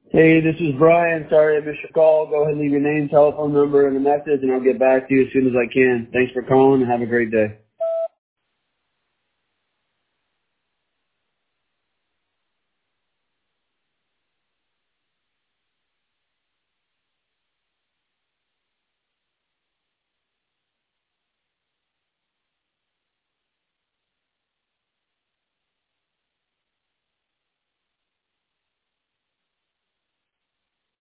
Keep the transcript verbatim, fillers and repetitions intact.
Hey, this is Brian. Sorry I missed your call. Go ahead and leave your name, telephone number, and a message, and I'll get back to you as soon as I can. Thanks for calling, and have a great day.